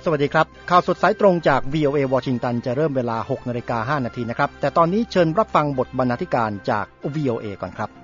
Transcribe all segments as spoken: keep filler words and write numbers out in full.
สวัสดีครับข่าวสดสายตรงจาก วี โอ เอ วอชิงตันจะเริ่มเวลา หกนาฬิกาห้านาทีนะครับแต่ตอนนี้เชิญรับฟังบทบรรณาธิการจาก วี โอ เอ ก่อนครับ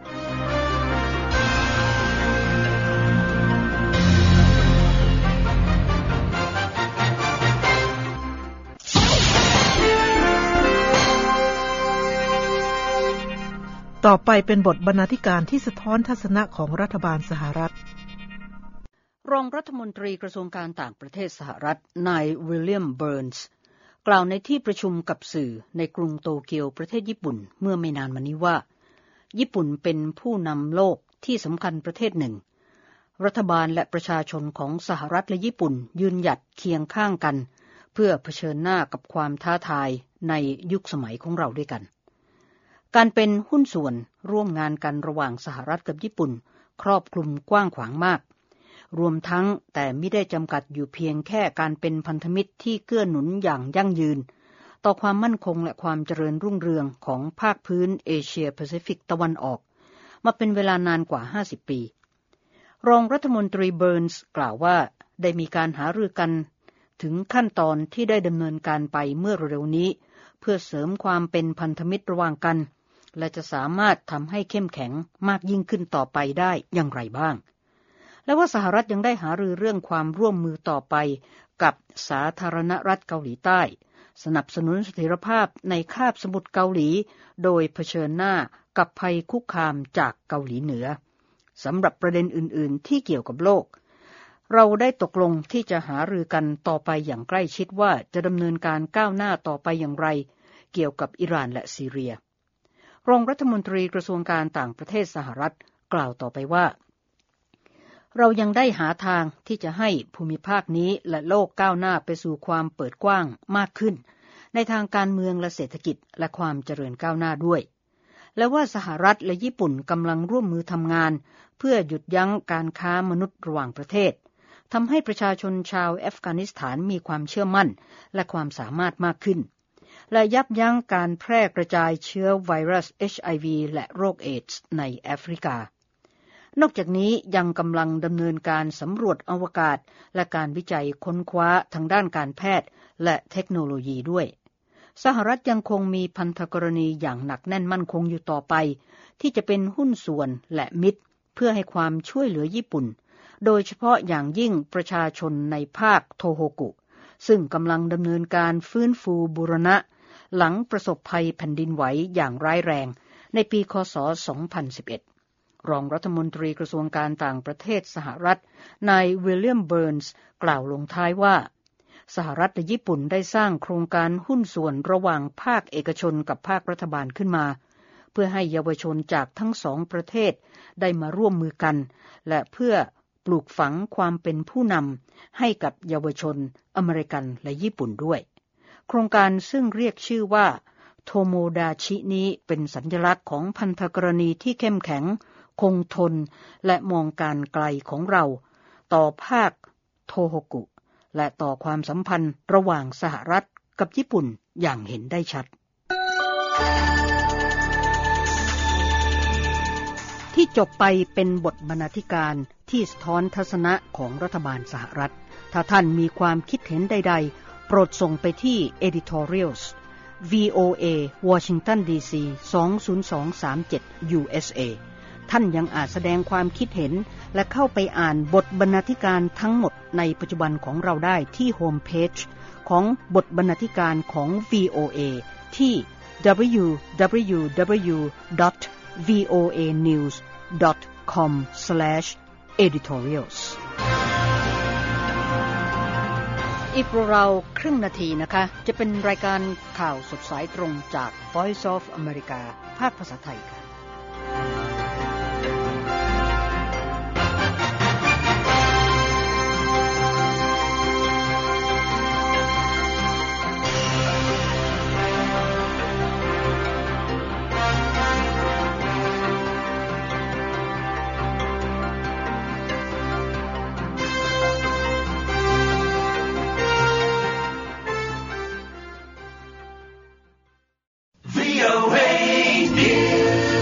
ต่อไปเป็นบทบรรณาธิการที่สะท้อนทัศนะของรัฐบาลสหรัฐรองรัฐมนตรีกระทรวงการต่างประเทศสหรัฐนายวิลเลียมเบิร์นส์กล่าวในที่ประชุมกับสื่อในกรุงโตเกียวประเทศญี่ปุ่นเมื่อไม่นานมานี้ว่าญี่ปุ่นเป็นผู้นำโลกที่สำคัญประเทศหนึ่งรัฐบาลและประชาชนของสหรัฐและญี่ปุ่นยืนหยัดเคียงข้างกันเพื่อเผชิญหน้ากับความท้าทายในยุคสมัยของเราด้วยกันการเป็นหุ้นส่วนร่วมงานกันระหว่างสหรัฐกับญี่ปุ่นครอบคลุมกว้างขวางมากรวมทั้งแต่ไม่ได้จำกัดอยู่เพียงแค่การเป็นพันธมิตรที่เกื้อหนุนอย่างยั่งยืนต่อความมั่นคงและความเจริญรุ่งเรืองของภาคพื้นเอเชียแปซิฟิกตะวันออกมาเป็นเวลานานกว่าห้าสิบปีรองรัฐมนตรีเบิร์นส์กล่าวว่าได้มีการหารือกันถึงขั้นตอนที่ได้ดำเนินการไปเมื่อเร็วๆนี้เพื่อเสริมความเป็นพันธมิตรระหว่างกันและจะสามารถทำให้เข้มแข็งมากยิ่งขึ้นต่อไปได้อย่างไรบ้างและว่าสหรัฐยังได้หารือเรื่องความร่วมมือต่อไปกับสาธารณรัฐเกาหลีใต้สนับสนุนเสถียรภาพในคาบสมุทรเกาหลีโดยเผชิญหน้ากับภัยคุกคามจากเกาหลีเหนือสำหรับประเด็นอื่นๆที่เกี่ยวกับโลกเราได้ตกลงที่จะหารือกันต่อไปอย่างใกล้ชิดว่าจะดำเนินการก้าวหน้าต่อไปอย่างไรเกี่ยวกับอิหร่านและซีเรียรองรัฐมนตรีกระทรวงการต่างประเทศสหรัฐกล่าวต่อไปว่าเรายังได้หาทางที่จะให้ภูมิภาคนี้และโลกก้าวหน้าไปสู่ความเปิดกว้างมากขึ้นในทางการเมืองและเศรษฐกิจและความเจริญก้าวหน้าด้วยและว่าสหรัฐและญี่ปุ่นกำลังร่วมมือทำงานเพื่อหยุดยั้งการค้ามนุษย์ระหว่างประเทศทำให้ประชาชนชาวอัฟกานิสถานมีความเชื่อมั่นและความสามารถมากขึ้นและยับยั้งการแพร่กระจายเชื้อไวรัส เอช ไอ วี และโรคเอดส์ในแอฟริกานอกจากนี้ยังกำลังดำเนินการสำรวจอวกาศและการวิจัยค้นคว้าทางด้านการแพทย์และเทคโนโลยีด้วยสหรัฐยังคงมีพันธกรณีอย่างหนักแน่นมั่นคงอยู่ต่อไปที่จะเป็นหุ้นส่วนและมิตรเพื่อให้ความช่วยเหลือญี่ปุ่นโดยเฉพาะอย่างยิ่งประชาชนในภาคโทโฮกุซึ่งกำลังดำเนินการฟื้นฟูบูรณะหลังประสบภัยแผ่นดินไหวอย่างร้ายแรงในปีค.ศ. สองพันสิบเอ็ดรองรัฐมนตรีกระทรวงการต่างประเทศสหรัฐนายวิลเลียมเบิร์นส์กล่าวลงท้ายว่าสหรัฐและญี่ปุ่นได้สร้างโครงการหุ้นส่วนระหว่างภาคเอกชนกับภาครัฐบาลขึ้นมาเพื่อให้เยาวชนจากทั้งสองประเทศได้มาร่วมมือกันและเพื่อปลูกฝังความเป็นผู้นำให้กับเยาวชนอเมริกันและญี่ปุ่นด้วยโครงการซึ่งเรียกชื่อว่าโทโมดาชินี้เป็นสัญลักษณ์ของพันธกรณีที่เข้มแข็งคงทนและมองการไกลของเราต่อภาคโทโฮกุและต่อความสัมพันธ์ระหว่างสหรัฐกับญี่ปุ่นอย่างเห็นได้ชัดที่จบไปเป็นบทบรรณาธิการที่สะท้อนทัศนะของรัฐบาลสหรัฐถ้าท่านมีความคิดเห็นใดๆโปรดส่งไปที่ Editorials วี โอ เอ Washington ดี ซี สอง ศูนย์ สอง สาม เจ็ด ยู เอส เอ ท่านยังอาจแสดงความคิดเห็นและเข้าไปอ่านบทบรรณาธิการทั้งหมดในปัจจุบันของเราได้ที่โฮมเพจของบทบรรณาธิการของ วี โอ เอ ที่ ดับเบิลยู ดับเบิลยู ดับเบิลยู ดอท วี โอ เอ นิวส์ ดอท คอม สแลช เอดิทอเรียลส์ อีกราวๆครึ่งนาทีนะคะจะเป็นรายการข่าวสดสายตรงจาก Voice of America ภาคภาษาไทยค่ะวี โอ เอ News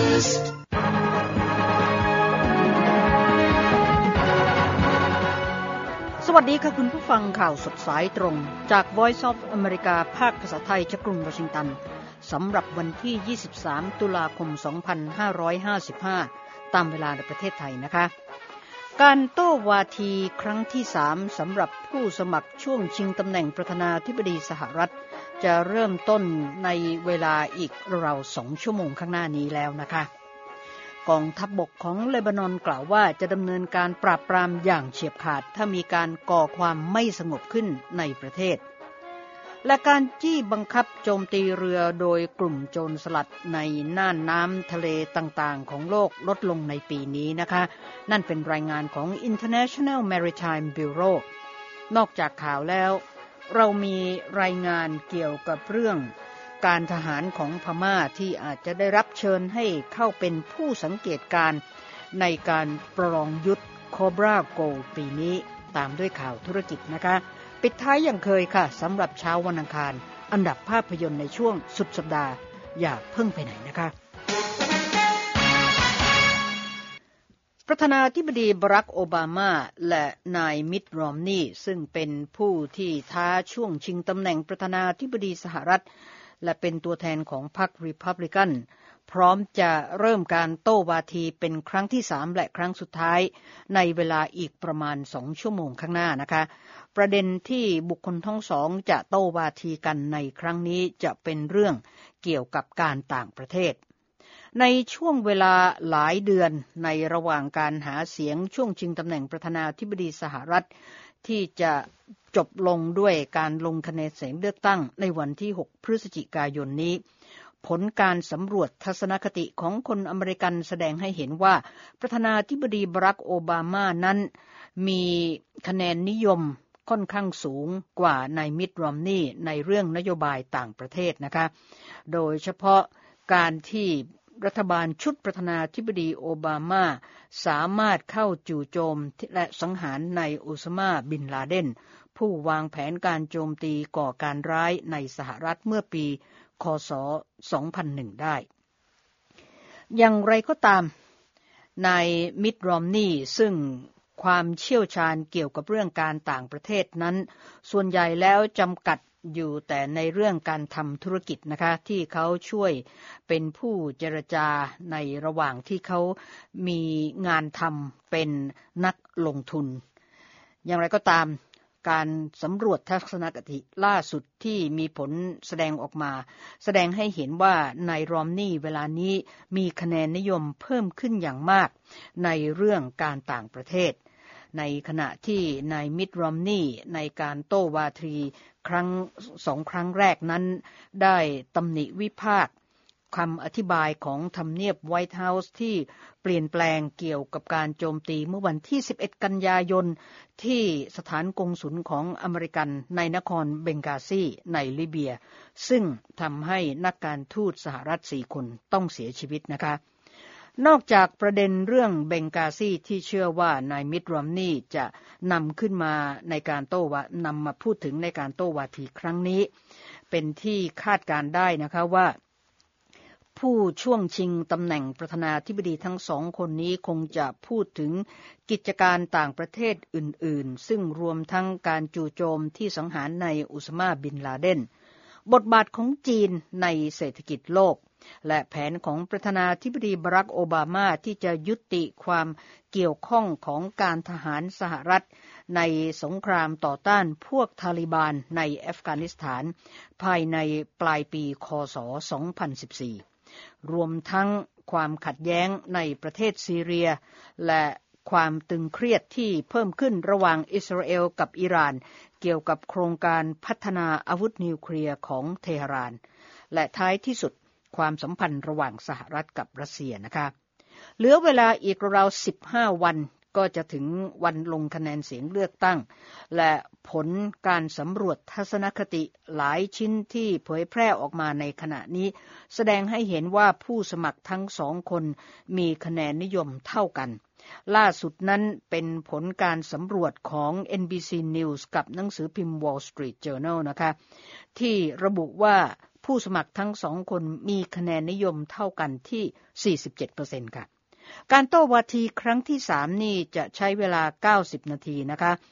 ดีค่ะคุณผู้ฟังข่าวสดสายตรงจาก Voice of America ภาคภาษาไทยจากกรุงวอชิงตันสำหรับวันที่ยี่สิบสามตุลาคมสองพันห้าร้อยห้าสิบห้าตามเวลาในประเทศไทยนะคะการโต้วาทีครั้งที่สามสำหรับผู้สมัครช่วงชิงตำแหน่งประธานาธิบดีสหรัฐจะเริ่มต้นในเวลาอีกราวๆสองชั่วโมงข้างหน้านี้แล้วนะคะกองทัพบกของเลบานอนกล่าวว่าจะดำเนินการปราบปรามอย่างเฉียบขาดถ้ามีการก่อความไม่สงบขึ้นในประเทศและการจี้บังคับโจมตีเรือโดยกลุ่มโจรสลัดในน่านน้ำทะเลต่างๆของโลกลดลงในปีนี้นะคะนั่นเป็นรายงานของ International Maritime Bureau นอกจากข่าวแล้วเรามีรายงานเกี่ยวกับเรื่องการทหารของพม่าที่อาจจะได้รับเชิญให้เข้าเป็นผู้สังเกตการณ์ในการประลองยุทธ Cobra Gold ปีนี้ตามด้วยข่าวธุรกิจนะคะปิดท้ายอย่างเคยค่ะสำหรับเช้าวันอังคารอันดับภาพยนตร์ในช่วงสุดสัปดาห์อย่าเพิ่งไปไหนนะคะประธานาธิบดีบารักโอบามาและนายมิตต์ รอมนีย์ซึ่งเป็นผู้ที่ท้าช่วงชิงตำแหน่งประธานาธิบดีสหรัฐและเป็นตัวแทนของพรรครีพับลิกันพร้อมจะเริ่มการโต้วาทีเป็นครั้งที่สามและครั้งสุดท้ายในเวลาอีกประมาณสองชั่วโมงข้างหน้านะคะประเด็นที่บุคคลทั้งสองจะโต้วาทีกันในครั้งนี้จะเป็นเรื่องเกี่ยวกับการต่างประเทศในช่วงเวลาหลายเดือนในระหว่างการหาเสียงช่วงชิงตำแหน่งประธานาธิบดีสหรัฐที่จะจบลงด้วยการลงคะแนนเสียงเลือกตั้งในวันที่หกพฤศจิกายนนี้ผลการสำรวจทัศนคติของคนอเมริกันแสดงให้เห็นว่าประธานาธิบดีบารักโอบามานั้นมีคะแนนนิยมค่อนข้างสูงกว่านายมิตต์ รอมนีย์ในเรื่องนโยบายต่างประเทศนะคะโดยเฉพาะการที่รัฐบาลชุดประธานาธิบดีโอบามาสามารถเข้าจู่โจมและสังหารนายอุซามาบินลาเดนผู้วางแผนการโจมตีก่อการร้ายในสหรัฐเมื่อปีค.ศ. สองพันหนึ่งได้อย่างไรก็ตามนายมิตต์ รอมนีย์ซึ่งความเชี่ยวชาญเกี่ยวกับเรื่องการต่างประเทศนั้นส่วนใหญ่แล้วจำกัดอยู่แต่ในเรื่องการทำธุรกิจนะคะที่เขาช่วยเป็นผู้เจรจาในระหว่างที่เขามีงานทำเป็นนักลงทุนอย่างไรก็ตามการสำรวจทัศนคติล่าสุดที่มีผลแสดงออกมาแสดงให้เห็นว่านายรอมนีย์เวลานี้มีคะแนนนิยมเพิ่มขึ้นอย่างมากในเรื่องการต่างประเทศในขณะที่นายมิตต์ รอมนีย์ในการโต้วาทีครั้งสองครั้งแรกนั้นได้ตำหนิวิพากษ์คำอธิบายของทำเนียบไวท์เฮาส์ที่เปลี่ยนแปลงเกี่ยวกับการโจมตีเมื่อวันที่สิบเอ็ดกันยายนที่สถานกงสุลของอเมริกันในนครเบงกาซีในลิเบียซึ่งทำให้นักการทูตสหรัฐสี่คนต้องเสียชีวิตนะคะนอกจากประเด็นเรื่องเบงกาซีที่เชื่อว่านายมิตต์ รอมนีย์จะนำขึ้นมาในการโต้วานำมาพูดถึงในการโต้วาทีครั้งนี้เป็นที่คาดการได้นะคะว่าผู้ช่วงชิงตำแหน่งประธานาธิบดีทั้งสองคนนี้คงจะพูดถึงกิจการต่างประเทศอื่นๆซึ่งรวมทั้งการจู่โจมที่สังหารนายอุซามาบินลาเดนบทบาทของจีนในเศรษฐกิจโลกและแผนของประธานาธิบดีบารักโอบามาที่จะยุติความเกี่ยวข้องของการทหารสหรัฐในสงครามต่อต้านพวกทาลิบานในอัฟกานิสถานภายในปลายปีค.ศ. สองพันสิบสี่รวมทั้งความขัดแย้งในประเทศซีเรียและความตึงเครียดที่เพิ่มขึ้นระหว่างอิสราเอลกับอิหร่านเกี่ยวกับโครงการพัฒนาอาวุธนิวเคลียร์ของเทหะรานและท้ายที่สุดความสัมพันธ์ระหว่างสหรัฐกับรัสเซียนะคะเหลือเวลาอีกราวๆสิบห้าวันก็จะถึงวันลงคะแนนเสียงเลือกตั้งและผลการสำรวจทัศนคติหลายชิ้นที่เผยแพร่ออกมาในขณะนี้แสดงให้เห็นว่าผู้สมัครทั้งสองคนมีคะแนนนิยมเท่ากันล่าสุดนั้นเป็นผลการสำรวจของ เอ็น บี ซี News กับหนังสือพิมพ์ Wall Street Journal นะคะที่ระบุว่าผู้สมัครทั้งสองคนมีคะแนนนิยมเท่ากันที่ สี่สิบเจ็ดเปอร์เซ็นต์ ค่ะการโต้วาทีครั้งที่สามนี่จะใช้เวลาเก้าสิบนาทีนะคะ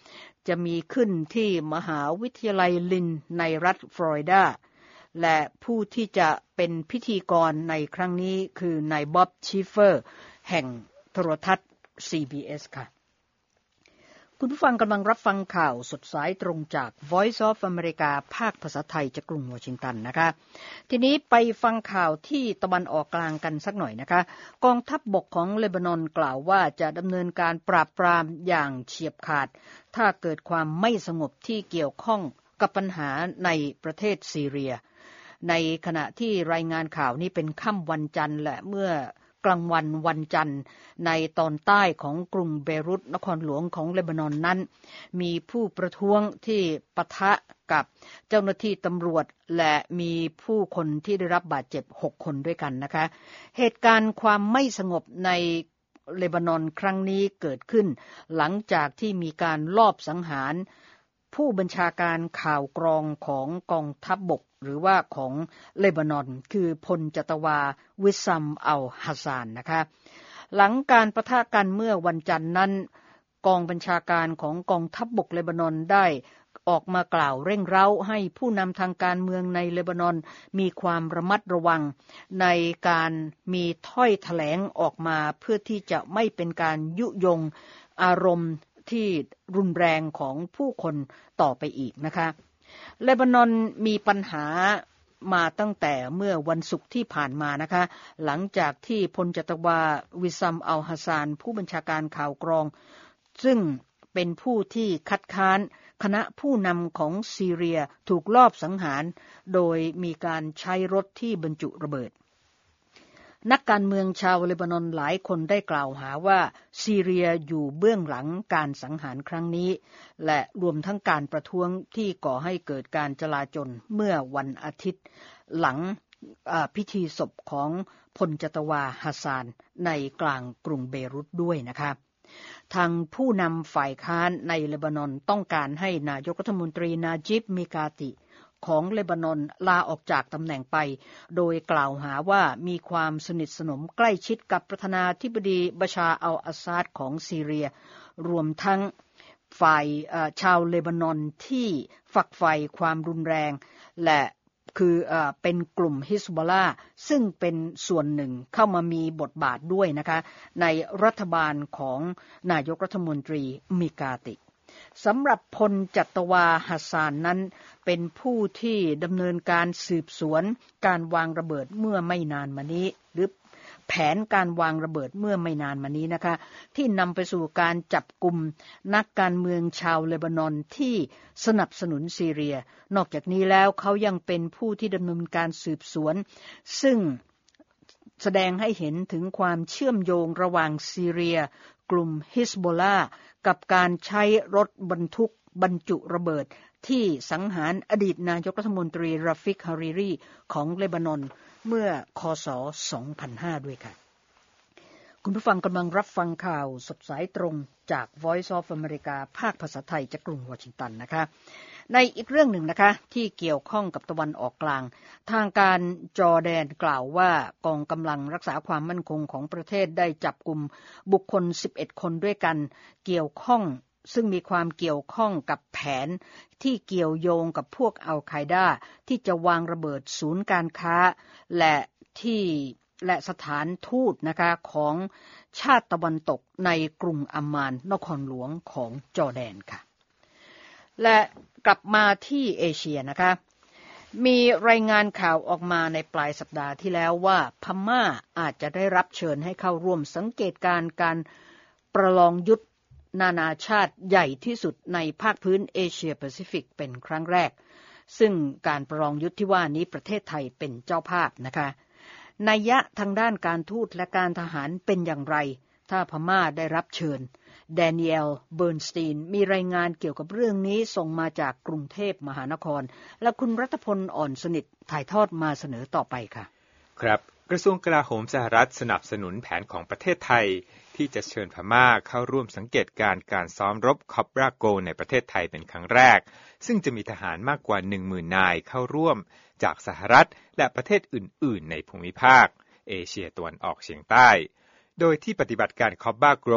จะมีขึ้นที่มหาวิทยาลัยลินในรัฐฟลอริดาและผู้ที่จะเป็นพิธีกรในครั้งนี้คือนายบ๊อบชีฟเฟอร์แห่งโทรทัศน์ ซี บี เอส ค่ะคุณผู้ฟังกำลังรับฟังข่าวสดสายตรงจาก Voice of America ภาคภาษาไทยจากกรุงวอชิงตันนะคะทีนี้ไปฟังข่าวที่ตะวันออกกลางกันสักหน่อยนะคะกองทัพบกของเลบานอนกล่าวว่าจะดำเนินการปราบปรามอย่างเฉียบขาดถ้าเกิดความไม่สงบที่เกี่ยวข้องกับปัญหาในประเทศซีเรียในขณะที่รายงานข่าวนี้เป็นค่ำวันจันทร์และเมื่อกลางวันวันจันทร์ในตอนใต้ของกรุงเบรุตนครหลวงของเลบานอนนั้นมีผู้ประท้วงที่ปะทะกับเจ้าหน้าที่ตำรวจและมีผู้คนที่ได้รับบาดเจ็บหกคนด้วยกันนะคะเหตุการณ์ความไม่สงบในเลบานอนครั้งนี้เกิดขึ้นหลังจากที่มีการลอบสังหารผู้บัญชาการข่าวกรองของกองทัพบกหรือว่าของเลบานอนคือพลจัตวาวิซัมอัลฮัสซานนะคะหลังการปะทะกันเมื่อวันจันทร์นั้นกองบัญชาการของกองทัพบกเลบานอนได้ออกมากล่าวเร่งเร้าให้ผู้นำทางการเมืองในเลบานอนมีความระมัดระวังในการมีถ้อยแถลงออกมาเพื่อที่จะไม่เป็นการยุยงอารมณ์ที่รุนแรงของผู้คนต่อไปอีกนะคะเลบานอนมีปัญหามาตั้งแต่เมื่อวันศุกร์ที่ผ่านมานะคะหลังจากที่พลจัตวาวิซัมอัลฮัสซานผู้บัญชาการข่าวกรองซึ่งเป็นผู้ที่คัดค้านคณะผู้นำของซีเรียถูกลอบสังหารโดยมีการใช้รถที่บรรจุระเบิดนักการเมืองชาวเลบานอนหลายคนได้กล่าวหาว่าซีเรียอยู่เบื้องหลังการสังหารครั้งนี้และรวมทั้งการประท้วงที่ก่อให้เกิดการจลาจลเมื่อวันอาทิตย์หลังพิธีศพของพลจัตวาฮัสซานในกลางกรุงเบรุตด้วยนะคะทางผู้นำฝ่ายค้านในเลบานอนต้องการให้นายกรัฐมนตรีนาจิบมิกาติของเลบานอนลาออกจากตำแหน่งไปโดยกล่าวหาว่ามีความสนิทสนมใกล้ชิดกับประธานาธิบดีบัชาร์อัลอาซาดของซีเรียรวมทั้งฝ่ายชาวเลบานอนที่ฝักใฝ่ความรุนแรงและคือเป็นกลุ่มฮิซบอลลาห์ซึ่งเป็นส่วนหนึ่งเข้ามามีบทบาทด้วยนะคะในรัฐบาลของนายกรัฐมนตรีมิกาติสำหรับพลจัตวาฮัสซานนั้นเป็นผู้ที่ดำเนินการสืบสวนการวางระเบิดเมื่อไม่นานมานี้หรือแผนการวางระเบิดเมื่อไม่นานมานี้นะคะที่นำไปสู่การจับกุมนักการเมืองชาวเลบานอนที่สนับสนุนซีเรียนอกจากนี้แล้วเขายังเป็นผู้ที่ดำเนินการสืบสวนซึ่งแสดงให้เห็นถึงความเชื่อมโยงระหว่างซีเรียกลุ่มฮิซบอลลาห์กับการใช้รถบรรทุกบรรจุระเบิดที่สังหารอดีตนายกรัฐมนตรีราฟิกฮาริรีของเลบานอนเมื่อคศสองพันห้าด้วยค่ะคุณผู้ฟังกำลังรับฟังข่าวสดสายตรงจาก Voice of America ภาคภาษาไทยจากกรุงวอชิงตันนะคะในอีกเรื่องหนึ่งนะคะที่เกี่ยวข้องกับตะวันออกกลางทางการจอร์แดนกล่าวว่ากองกำลังรักษาความมั่นคงของประเทศได้จับกุมบุคคลสิบเอ็ดคนด้วยกันเกี่ยวข้องซึ่งมีความเกี่ยวข้องกับแผนที่เกี่ยวโยงกับพวกอัลไคดาที่จะวางระเบิดศูนย์การค้าและที่และสถานทูตนะคะของชาติตะวันตกในกรุงอัมมานนครหลวงของจอร์แดนค่ะและกลับมาที่เอเชียนะคะมีรายงานข่าวออกมาในปลายสัปดาห์ที่แล้วว่าพม่าอาจจะได้รับเชิญให้เข้าร่วมสังเกตการณ์การประลองยุทธนานาชาติใหญ่ที่สุดในภาคพื้นเอเชียแปซิฟิกเป็นครั้งแรกซึ่งการประลองยุทธที่ว่านี้ประเทศไทยเป็นเจ้าภาพนะคะนัยยะทางด้านการทูตและการทหารเป็นอย่างไรถ้าพม่าได้รับเชิญแดเนียลเบิร์นสตีนมีรายงานเกี่ยวกับเรื่องนี้ส่งมาจากกรุงเทพมหานครและคุณรัตพลอ่อนสนิทถ่ายทอดมาเสนอต่อไปค่ะครับกระทรวงกลาโหมสหรัฐสนับสนุนแผนของประเทศไทยที่จะเชิญพม่าเข้าร่วมสังเกตการณ์การซ้อมรบคอบราโกในประเทศไทยเป็นครั้งแรกซึ่งจะมีทหารมากกว่า หนึ่งหมื่น นายเข้าร่วมจากสหรัฐและประเทศอื่นๆในภูมิภาคเอเชียตะวันออกเฉียงใต้โดยที่ปฏิบัติการคอบราโก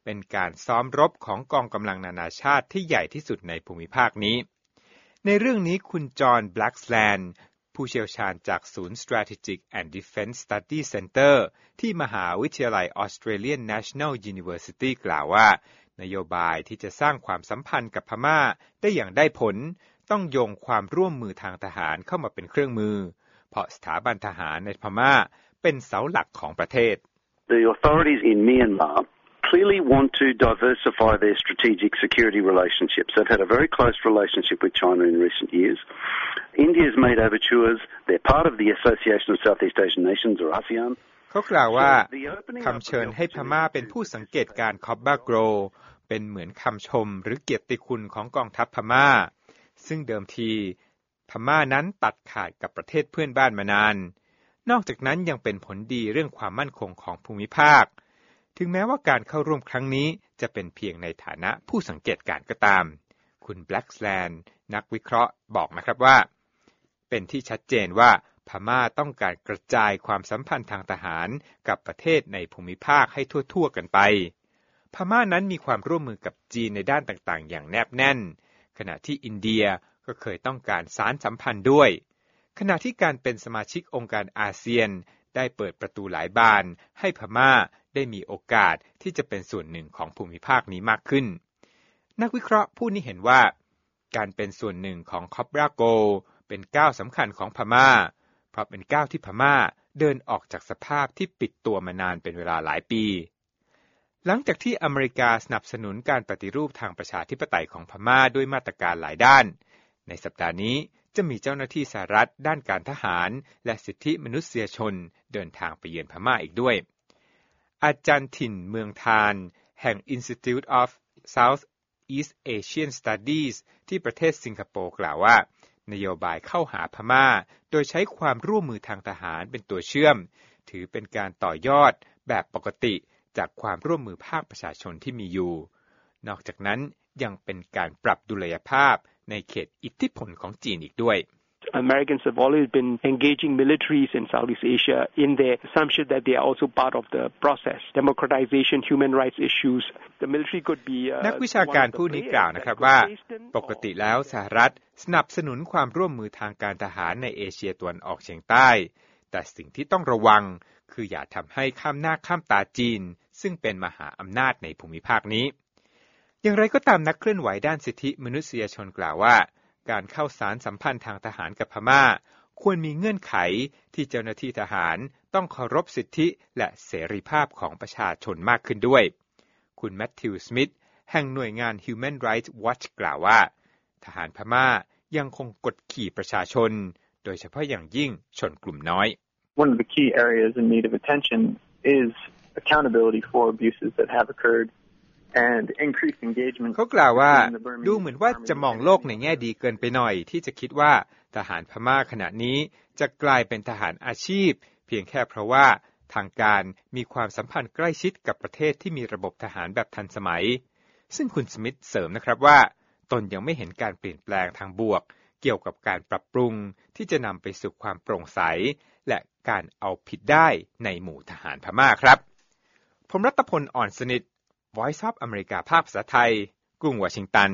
เป็นการซ้อมรบของกองกำลังนานาชาติที่ใหญ่ที่สุดในภูมิภาคนี้ในเรื่องนี้คุณจอห์น แบล็กสแลนด์ผู้เชี่ยวชาญจากศูนย์ Strategic and Defense Study Center ที่มหาวิทยาลัย Australian National University กล่าวว่านโยบายที่จะสร้างความสัมพันธ์กับพม่าได้อย่างได้ผลต้องโยงความร่วมมือทางทหารเข้ามาเป็นเครื่องมือเพราะสถาบันทหารในพม่าเป็นเสาหลักของประเทศ The authorities in Myanmar clearly want to diversify their strategic security relationships. They've had a very close relationship with China in recent years. India has made overtures. They're part of the Association of Southeast Asian Nations, or ASEAN. เขากล่าวว่าคำเชิญให้พม่าเป็นผู้สังเกตการคอบบาโกรเป็นเหมือนคำชมหรือเกียรติคุณของกองทัพพม่าซึ่งเดิมทีพม่านั้นตัดขาดกับประเทศเพื่อนบ้านมานานนอกจากนั้นยังเป็นผลดีเรื่องความมั่นคงของภูมิภาคถึงแม้ว่าการเข้าร่วมครั้งนี้จะเป็นเพียงในฐานะผู้สังเกตการก็ตามคุณแบล็กสแลนด์นักวิเคราะห์บอกนะครับว่าเป็นที่ชัดเจนว่าพม่าต้องการกระจายความสัมพันธ์ทางทหารกับประเทศในภูมิภาคให้ทั่วๆกันไปพม่านั้นมีความร่วมมือกับจีนในด้านต่างๆอย่างแนบแน่นขณะที่อินเดียก็เคยต้องการสานสัมพันธ์ด้วยขณะที่การเป็นสมาชิกองค์การอาเซียนได้เปิดประตูหลายบานให้พม่าได้มีโอกาสที่จะเป็นส่วนหนึ่งของภูมิภาคนี้มากขึ้นนักวิเคราะห์ผู้นี้เห็นว่าการเป็นส่วนหนึ่งของคอบราโกเป็นก้าวสำคัญของพม่าเพราะเป็นก้าวที่พม่าเดินออกจากสภาพที่ปิดตัวมานานเป็นเวลาหลายปีหลังจากที่อเมริกาสนับสนุนการปฏิรูปทางประชาธิปไตยของพม่าด้วยมาตรการหลายด้านในสัปดาห์นี้จะมีเจ้าหน้าที่สหรัฐด้านการทหารและสิทธิมนุษยชนเดินทางไปเยือนพม่าอีกด้วยอาจารย์ถิ่นเมืองทานแห่ง Institute of Southeast Asian Studies ที่ประเทศสิงคโปร์กล่าวว่านโยบายเข้าหาพม่าโดยใช้ความร่วมมือทางทหารเป็นตัวเชื่อมถือเป็นการต่อยอดแบบปกติจากความร่วมมือภาคประชาชนที่มีอยู่นอกจากนั้นยังเป็นการปรับดุลยภาพในเขตอิทธิพลของจีนอีกด้วย Americans have always been engaging militaries in Southeast Asia in the assumption that they are also part of the process. Democratization, human rights issues. The military could be นักวิชาการผู้นี้กล่าวนะครับว่าปกติแล้วสหรัฐสนับสนุนความร่วมมือทางการทหารในเอเชียตะวันออกเฉียงใต้แต่สิ่งที่ต้องระวังคืออย่าทำให้ข้ามหน้าข้ามตาจีนซึ่งเป็นมหาอำนาจในภูมิภาคนี้อย่างไรก็ตามนักเคลื่อนไหวด้านสิทธิมนุษยชนกล่าวว่าการเข้าสารสัมพันธ์ทางทหารกับพม่าควรมีเงื่อนไขที่เจ้าหน้าที่ทหารต้องเคารพสิทธิและเสรีภาพของประชาชนมากขึ้นด้วยคุณแมทธิว สมิธแห่งหน่วยงาน Human Rights Watch กล่าวว่าทหารพม่ายังคงกดขี่ประชาชนโดยเฉพาะอย่างยิ่งชนกลุ่มน้อย One of the key areas in need of attention is accountability for abuses that have occurred and increased engagement เขากล่าวว่าดูเหมือนว่าจะมองโลกในแง่ดีเกินไปหน่อยที่จะคิดว่าทหารพม่าขณะนี้จะกลายเป็นทหารอาชีพเพียงแค่เพราะว่าทางการมีความสัมพันธ์ใกล้ชิดกับประเทศที่มีระบบทหารแบบทันสมัยซึ่งคุณสมิธเสริมนะครับว่าตนยังไม่เห็นการเปลี่ยนแปลงทางบวกเกี่ยวกับการปรับปรุงที่จะนำไปสู่ความโปร่งใสและการเอาผิดได้ในหมู่ทหารพม่าครับผมรัตพล อ่อนสนิทVoice of America ภาคภาษาไทยกรุงวอชิงตัน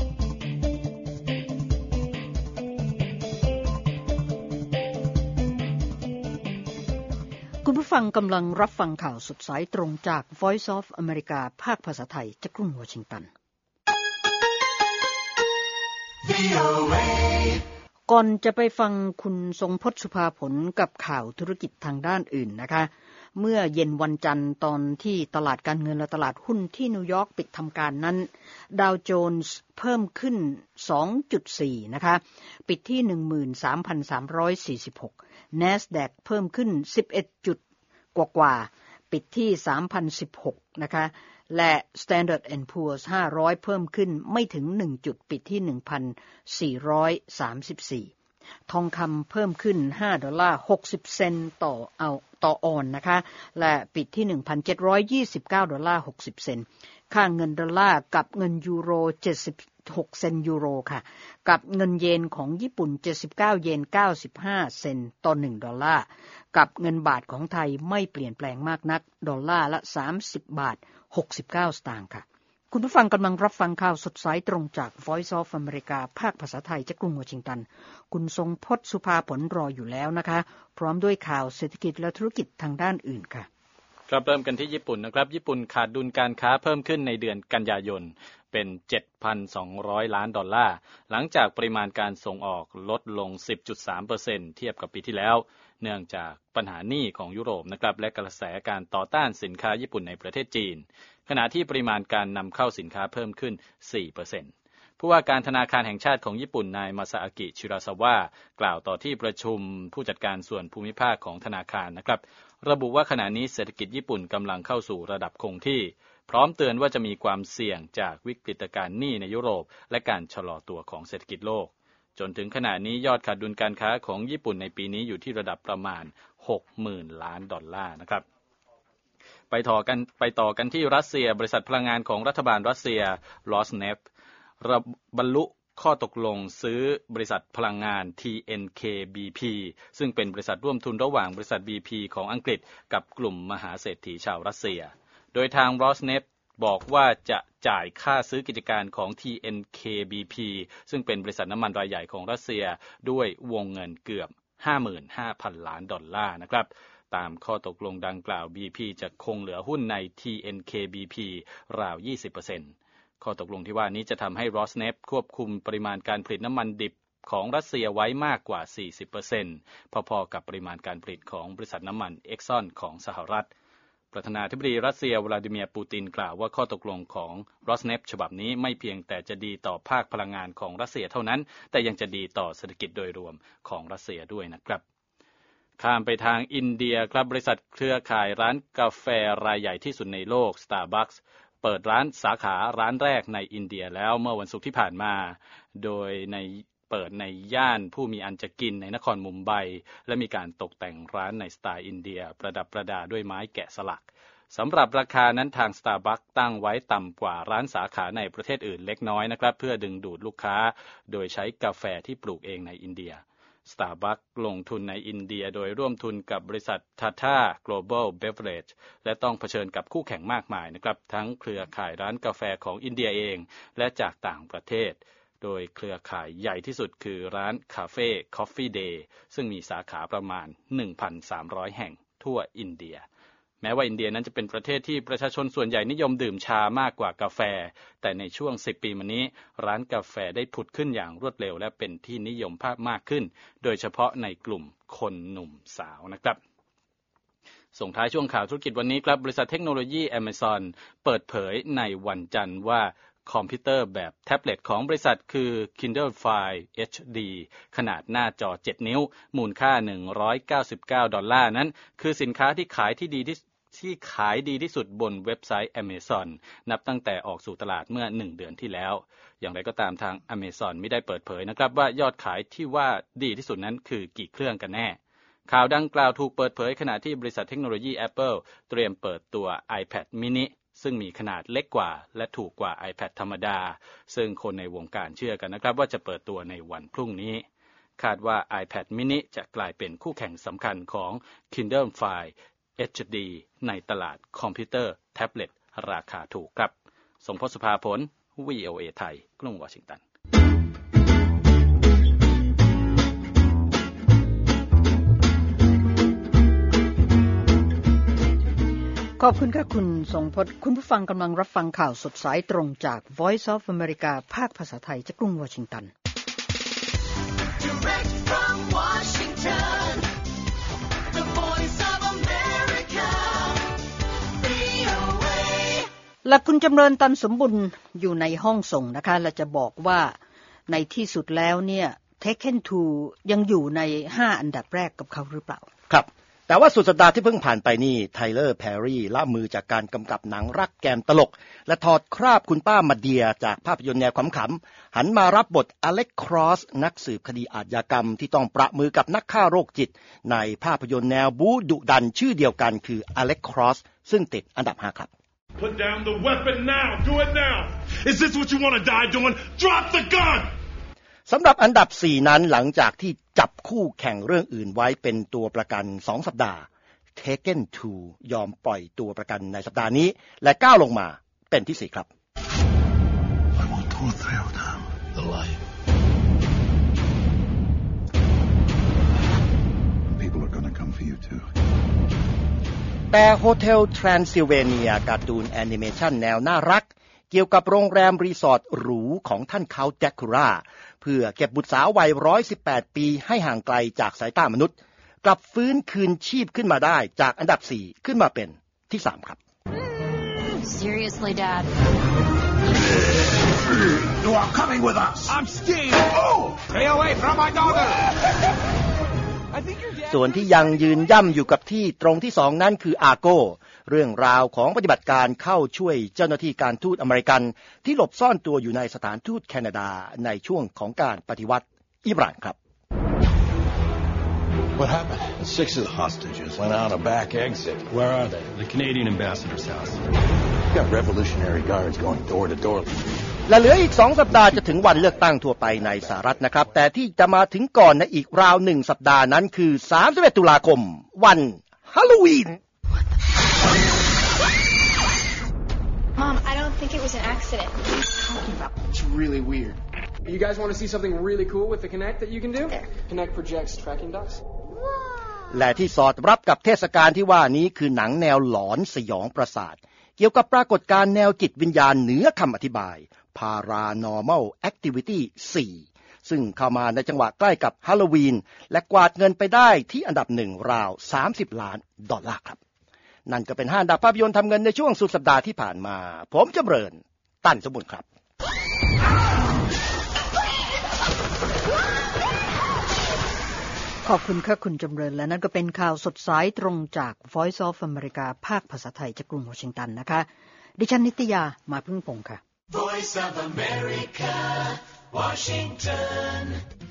คุณผู้ฟังกำลังรับฟังข่าวสดสายตรงจาก Voice of America ภาคภาษาไทยจากกรุงวอชิงตันก่อนจะไปฟังคุณทรงพจน์สุภาผลกับข่าวธุรกิจทางด้านอื่นนะคะเมื่อเย็นวันจันทร์ตอนที่ตลาดการเงินและตลาดหุ้นที่นิวยอร์กปิดทำการนั้นดาวโจนส์เพิ่มขึ้น สองจุดสี่ นะคะปิดที่ หนึ่งหมื่นสามพันสามร้อยสี่สิบหก NASDAQ เพิ่มขึ้นสิบเอ็ดจุดกว่าๆปิดที่ สามพันสิบหก นะคะและ Standard แอนด์ Poor's ห้าร้อยเพิ่มขึ้นไม่ถึงหนึ่งจุดปิดที่ หนึ่งพันสี่ร้อยสามสิบสี่ ทองคำเพิ่มขึ้นห้าดอลลาร์หกสิบเซนต์ต่อเอาต่อออนนะคะและปิดที่ หนึ่งพันเจ็ดร้อยยี่สิบเก้าดอลลาร์หกสิบเซนต์ค่าเงินดอลลาร์กับเงินยูโรเจ็ดสิบหกเซนต์ยูโรค่ะกับเงินเยนของญี่ปุ่นเจ็ดสิบเก้าเยนเก้าสิบห้าเซนต์ต่อหนึ่งดอลลาร์กับเงินบาทของไทยไม่เปลี่ยนแปลงมากนักดอลลาร์ละสามสิบบาทหกสิบเก้า สตางค์ค่ะคุณผู้ฟังกำลังรับฟังข่าวสดสายตรงจาก Voice of America ภาคภาษาไทยจากกรุงวอชิงตันคุณทรงพจน์สุภาผลรออยู่แล้วนะคะพร้อมด้วยข่าวเศรษฐกิจและธุรกิจทางด้านอื่นค่ะครับเริ่มกันที่ญี่ปุ่นนะครับญี่ปุ่นขาดดุลการค้าเพิ่มขึ้นในเดือนกันยายนเป็น เจ็ดพันสองร้อย ล้านดอลลาร์หลังจากปริมาณการส่งออกลดลง สิบจุดสามเปอร์เซ็นต์ เทียบกับปีที่แล้วเนื่องจากปัญหาหนี้ของยุโรปนะครับและกระแสการต่อต้านสินค้าญี่ปุ่นในประเทศจีนขณะที่ปริมาณการนำเข้าสินค้าเพิ่มขึ้น สี่เปอร์เซ็นต์ ผู้ว่าการธนาคารแห่งชาติของญี่ปุ่นนายมาซาอากิชิราซาวะกล่าวต่อที่ประชุมผู้จัดการส่วนภูมิภาคของธนาคารนะครับระบุว่าขณะนี้เศรษฐกิจญี่ปุ่นกำลังเข้าสู่ระดับคงที่พร้อมเตือนว่าจะมีความเสี่ยงจากวิกฤตการณ์หนี้ในยุโรปและการชะลอตัวของเศรษฐกิจโลกจนถึงขณะนี้ยอดขาดดุลการค้าของญี่ปุ่นในปีนี้อยู่ที่ระดับประมาณ หกหมื่น ล้านดอลลาร์นะครับไปต่อกันไปต่อกันที่รัสเซียบริษัทพลังงานของรัฐบาลรัสเซีย Rosneft บรรลุข้อตกลงซื้อบริษัทพลังงาน ที เอ็น เค บี พี ซึ่งเป็นบริษัทร่วมทุนระหว่างบริษัท บี พี ของอังกฤษกับกลุ่มมหาเศรษฐีชาวรัสเซียโดยทาง Rosneft บอกว่าจะจ่ายค่าซื้อกิจการของ ที เอ็น เค บี พี ซึ่งเป็นบริษัทน้ำมันรายใหญ่ของรัสเซียด้วยวงเงินเกือบ ห้าหมื่นห้าพัน ล้านดอลลาร์นะครับตามข้อตกลงดังกล่าว บี พี จะคงเหลือหุ้นใน ที เอ็น เค บี พี ราว ยี่สิบเปอร์เซ็นต์ ข้อตกลงที่ว่านี้จะทำให้ Rosneft ควบคุมปริมาณการผลิตน้ำมันดิบของรัสเซียไว้มากกว่า สี่สิบเปอร์เซ็นต์ พอๆกับปริมาณการผลิตของบริษัทน้ำมัน Exxon ของสหรัฐประธานาธิบดีรัสเซียวลาดิเมียร์ปูตินกล่าวว่าข้อตกลงของ Rosneft ฉบับนี้ไม่เพียงแต่จะดีต่อภาคพลังงานของรัสเซียเท่านั้นแต่ยังจะดีต่อเศรษฐกิจโดยรวมของรัสเซียด้วยนะครับข้ามไปทางอินเดียครับบริษัทเครือข่ายร้านกาแฟรายใหญ่ที่สุดในโลก Starbucks เปิดร้านสาขาร้านแรกในอินเดียแล้วเมื่อวันศุกร์ที่ผ่านมาโดยในเปิดในย่านผู้มีอันจะกินในนครมุมไบและมีการตกแต่งร้านในสไตล์อินเดียประดับประดาด้วยไม้แกะสลักสำหรับราคานั้นทาง Starbucks ตั้งไว้ต่ำกว่าร้านสาขาในประเทศอื่นเล็กน้อยนะครับเพื่อดึงดูดลูกค้าโดยใช้กาแฟที่ปลูกเองในอินเดียStarbucks ลงทุนในอินเดียโดยร่วมทุนกับบริษัท Tata Global Beverage และต้องเผชิญกับคู่แข่งมากมายนะครับทั้งเครือข่ายร้านกาแฟของอินเดียเองและจากต่างประเทศโดยเครือข่ายใหญ่ที่สุดคือร้าน Cafe Coffee Day ซึ่งมีสาขาประมาณ หนึ่งพันสามร้อย แห่งทั่วอินเดียแม้ว่าอินเดียนั้นจะเป็นประเทศที่ประชาชนส่วนใหญ่นิยมดื่มชามากกว่ากาแฟแต่ในช่วงสิบปีมานี้ร้านกาแฟได้ผุดขึ้นอย่างรวดเร็วและเป็นที่นิยมมากขึ้นโดยเฉพาะในกลุ่มคนหนุ่มสาวนะครับส่งท้ายช่วงข่าวธุรกิจวันนี้ครับบริษัทเทคโนโลยี Amazon เปิดเผยในวันจันทร์ว่าคอมพิวเตอร์แบบแท็บเล็ตของบริษัทคือ Kindle Fire เอช ดี ขนาดหน้าจอเจ็ดนิ้วมูลค่าหนึ่งร้อยเก้าสิบเก้าดอลลาร์นั้นคือสินค้าที่ขายที่ดีที่ที่ขายดีที่สุดบนเว็บไซต์ Amazon นับตั้งแต่ออกสู่ตลาดเมื่อหนึ่งเดือนที่แล้วอย่างไรก็ตามทาง Amazon ไม่ได้เปิดเผยนะครับว่ายอดขายที่ว่าดีที่สุดนั้นคือกี่เครื่องกันแน่ข่าวดังกล่าวถูกเปิดเผยขณะที่บริษัทเทคโนโลยี Apple เตรียมเปิดตัว iPad miniซึ่งมีขนาดเล็กกว่าและถูกกว่า iPad ธรรมดาซึ่งคนในวงการเชื่อกันนะครับว่าจะเปิดตัวในวันพรุ่งนี้คาดว่า iPad mini จะกลายเป็นคู่แข่งสำคัญของ Kindle Fire เอช ดี ในตลาดคอมพิวเตอร์แท็บเล็ตราคาถูกครับสมพศ สุภาผล วี โอ เอ ไทยกรุงวอชิงตันขอบคุณค่ะคุณทรงพจน์คุณผู้ฟังกำลังรับฟังข่าวสดสายตรงจาก Voice of America ภาคภาษาไทยจากกรุงวอชิงตัน Direct from Washington, the Voice of America, วี โอ เอและคุณจำเริญตันสมบุญอยู่ในห้องส่งนะคะและจะบอกว่าในที่สุดแล้วเนี่ย Taken ทูยังอยู่ในห้าอันดับแรกกับเขาหรือเปล่าครับแต่ว่าสุดสัปดาห์ที่เพิ่งผ่านไปนี่ไทเลอร์แพรรี่ละมือจากการกำกับหนังรักแกมตลกและถอดคราบคุณป้ามาเดียจากภาพยนตร์แนวขำๆหันมารับบทอเล็กครอสนักสืบคดีอาชญากรรมที่ต้องประมือกับนักฆ่าโรคจิตในภาพยนตร์แนวบู๊ดุดันชื่อเดียวกันคืออเล็กครอสซึ่งติดอันดับห้าครับ Put down the weapon now. Do it now. Is this what you want to die doing? Drop the gun. สำหรับอันดับสี่นั้นหลังจากที่จับคู่แข่งเรื่องอื่นไว้เป็นตัวประกันสองสัปดาห์ Taken ทู ยอมปล่อยตัวประกันในสัปดาห์นี้และก้าวลงมาเป็นที่สี่ครับ I want to thrill them the life. People are going to come for you too. แต่ Hotel Transylvania การ์ตูนแอนิเมชันแนวน่ารักเกี่ยวกับโรงแรมรีสอร์ทหรูของท่านเขาแดคูราเพื่อเก็บบุตรสาววัยหนึ่งร้อยสิบแปดปีให้ห่างไกลจากสายตามนุษย์กลับฟื้นคืนชีพขึ้นมาได้จากอันดับสี่ขึ้นมาเป็นที่สามครับ Seriously, Dad. You are coming with us. I'm Steve. Oh! Stay away from my daughter. ส่วนที่ยังยืนย่ำอยู่กับที่ตรงที่สองนั้นคืออาโก้เรื่องราวของปฏิบัติการเข้าช่วยเจ้าหน้าที่การทูตอเมริกันที่หลบซ่อนตัวอยู่ในสถานทูตแคนาดาในช่วงของการปฏิวัติอิหร่านครับ What happened? Six of the hostages went out a back exit. Where are they? The Canadian ambassador's house. We've got Revolutionary Guards going door to door. และเหลืออีกสองสัปดาห์จะถึงวันเลือกตั้งทั่วไปในสหรัฐนะครับแต่ที่จะมาถึงก่อนในอีกราวหนึ่งสัปดาห์นั้นคือสามสิบเอ็ดตุลาคมวันฮาโลวีน Mom, I don't think it was an accident. It's really weird. You guys want to see something really cool with the Kinect that you can do? Kinect projects tracking dots. และที่สอดรับกับเทศกาลที่ว่านี้คือหนังแนวหลอนสยองประสาทเกี่ยวกับปรากฏการณ์แนวจิตวิญญาณเหนือคำอธิบาย Paranormal Activity สี่ซึ่งเข้ามาในจังหวะใกล้กับฮาโลวีนและกวาดเงินไปได้ที่อันดับหนึ่งราวสามสิบล้านดอลลาร์ครับนั่นก็เป็นห้าอันดับภาพยนตร์ทำเงินในช่วงสุดสัปดาห์ที่ผ่านมาผมจำเริญตั้นสมบูรณ์ครับขอบคุณค่ะคุณจำเริญและนั่นก็เป็นข่าวสดสายตรงจาก Voice of America ภาคภาษาไทยจากกรุงวอชิงตันนะคะดิฉันนิตยามาพึ่งพงษ์ค่ะ Voice of America Washington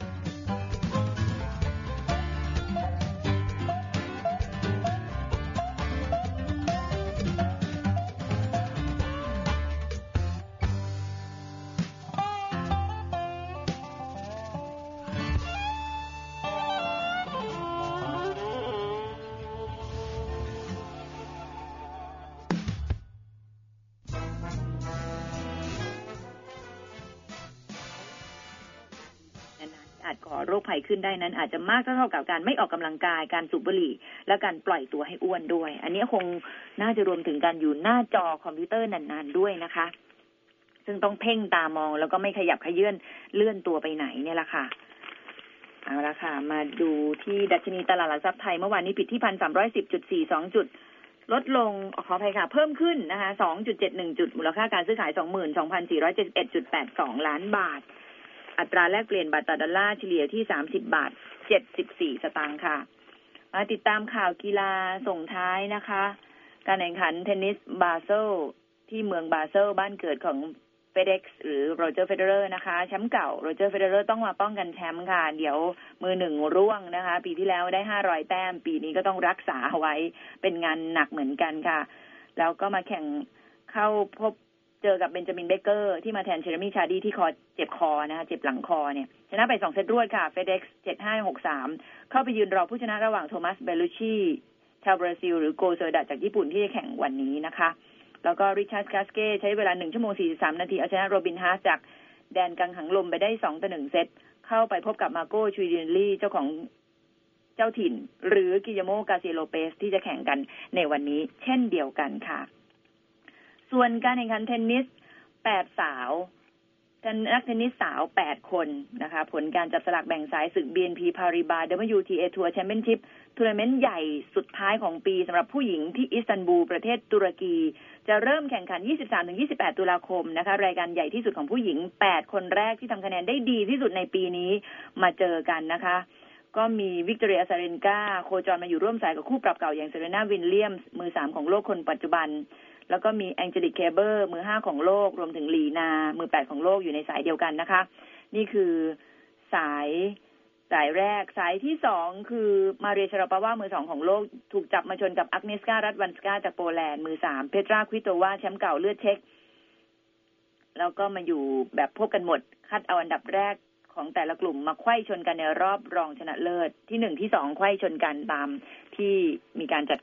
อาจก่อโรคภัยขึ้นได้นั้นอาจจะมากเท่ากับการไม่ออกกำลังกายการสูบบุหรี่และการปล่อยตัวให้อ้วนด้วยอันนี้คงน่าจะรวมถึงการอยู่หน้าจอคอมพิวเตอร์นานๆด้วยนะคะซึ่งต้องเพ่งตามองแล้วก็ไม่ขยับขยื่นเลื่อนตัวไปไหนเนี่ยแหละค่ะเอาละค่ะมาดูที่ดัชนีตลาดหลักทรัพย์ไทยเมื่อวานนี้ปิดที่ หนึ่งพันสามร้อยสิบจุดสี่สอง จุดลดลงขออภัยค่ะเพิ่มขึ้นนะคะ สองจุดเจ็ดหนึ่ง จุดมูลค่าการซื้อขาย สองหมื่นสองพันสี่ร้อยเจ็ดสิบเอ็ดจุดแปดสอง ล้านบาทอัตราแลกเปลี่ยนบาทต่อดอลลาร์เฉลี่ยที่สามสิบบาทเจ็ดสิบสี่สตางค์ค่ะมาติดตามข่าวกีฬาส่งท้ายนะคะการแข่งขันเทนนิสบาเซลที่เมืองบาเซลบ้านเกิดของเฟเด็กซ์หรือโรเจอร์เฟเดอเรอร์นะคะแชมป์เก่าโรเจอร์เฟเดอเรอร์ต้องมาป้องกันแชมป์ค่ะเดี๋ยวมือหนึ่งร่วงนะคะปีที่แล้วได้ห้าร้อยแต้มปีนี้ก็ต้องรักษาเอาไว้เป็นงานหนักเหมือนกันค่ะแล้วก็มาแข่งเข้าพบเจอกับเบนจามินเบเกอร์ที่มาแทนเชเรมี่ชาดีที่คอเจ็บคอนะคะเจ็บหลังคอเนี่ยชนะไปสองเซตรวดค่ะ FedEx เจ็ดห้า หกสาม เข้าไปยืนรอผู้ชนะระหว่างโทมัสเบลูชีชาวบราซิลหรือโกเซอร์ดะจากญี่ปุ่นที่จะแข่งวันนี้นะคะแล้วก็ริชาร์ดกาสเก้ใช้เวลาหนึ่งชั่วโมงสี่สิบสามนาทีเอาชนะโรบินฮาร์สจากแดนกังหันลมไปได้สองต่อหนึ่งเซตเข้าไปพบกับมาโก้ชูดินลี่เจ้าของเจ้าถิ่นหรือกิยาโมกาเซโลเปสที่จะแข่งกันในวันนี้เช่นเดียวกันค่ะส่วนการแข่งขันเทนนิสแปดสาวนักเทนนิสสาวแปดคนนะคะผลการจับสลากแบ่งสายศึก บี เอ็น พี Paribas ดับเบิลยู ที เอ Tour Championship ทัวร์นาเมนต์ใหญ่สุดท้ายของปีสำหรับผู้หญิงที่อิสตันบูลประเทศตุรกีจะเริ่มแข่งขัน ยี่สิบสามถึงยี่สิบแปด ตุลาคมนะคะรายการใหญ่ที่สุดของผู้หญิงแปดคนแรกที่ทำคะแนนได้ดีที่สุดในปีนี้มาเจอกันนะคะก็มีวิกตอเรีย ซาเรนกาโคจรมาอยู่ร่วมสายกับคู่ปรับเก่าอย่างเซเรนา วิลเลียมส์มือสามของโลกคนปัจจุบันแล้วก็มีแองเจลิก เคเบอร์มือห้าของโลกรวมถึงลีนามือแปดของโลกอยู่ในสายเดียวกันนะคะนี่คือสายสายแรกสายที่สองคือมาเรีย ชาราปาวามือสองของโลกถูกจับมาชนกับอักเนสกา รัตวันสกาจากโปแลนด์มือสามเพตรา ควิโตวาแชมป์เก่าเลือดเช็กแล้วก็มาอยู่แบบพบกันหมดคัดเอาอันดับแรกของแต่ละกลุ่มมาไขว้ชนกันในรอบรองชนะเลิศที่หนึ่งที่สองไขว้ชนกันตามที่มีการจัด